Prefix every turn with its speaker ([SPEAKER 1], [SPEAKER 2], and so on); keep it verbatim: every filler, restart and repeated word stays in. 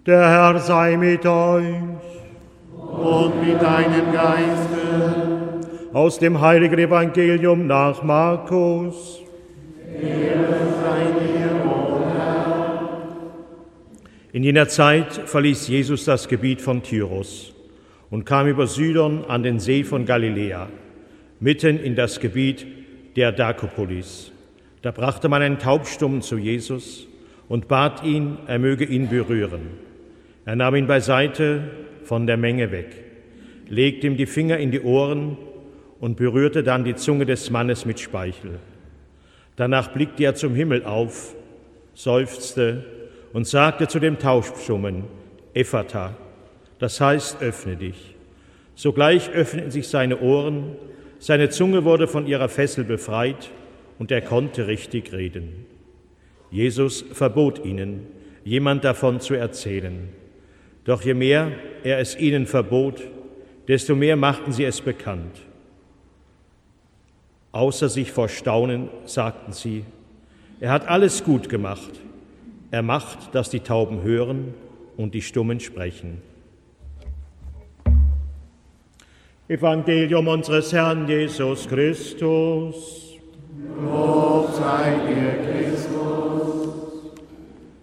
[SPEAKER 1] Der Herr sei mit euch.
[SPEAKER 2] Und mit deinem Geiste.
[SPEAKER 1] Aus dem heiligen Evangelium nach Markus.
[SPEAKER 2] Ehre sei dir, o Herr.
[SPEAKER 1] In jener Zeit verließ Jesus das Gebiet von Tyrus und kam über Sidon an den See von Galiläa, mitten in das Gebiet der Dekapolis. Da brachte man einen Taubstummen zu Jesus und bat ihn, er möge ihn berühren. Er nahm ihn beiseite von der Menge weg, legte ihm die Finger in die Ohren und berührte dann die Zunge des Mannes mit Speichel. Danach blickte er zum Himmel auf, seufzte und sagte zu dem Taubstummen, Ephata, das heißt, öffne dich. Sogleich öffneten sich seine Ohren, seine Zunge wurde von ihrer Fessel befreit und er konnte richtig reden. Jesus verbot ihnen, jemand davon zu erzählen. Doch je mehr er es ihnen verbot, desto mehr machten sie es bekannt. Außer sich vor Staunen sagten sie, er hat alles gut gemacht. Er macht, dass die Tauben hören und die Stummen sprechen. Evangelium unseres Herrn Jesus Christus.
[SPEAKER 2] Lob sei dir, Christus.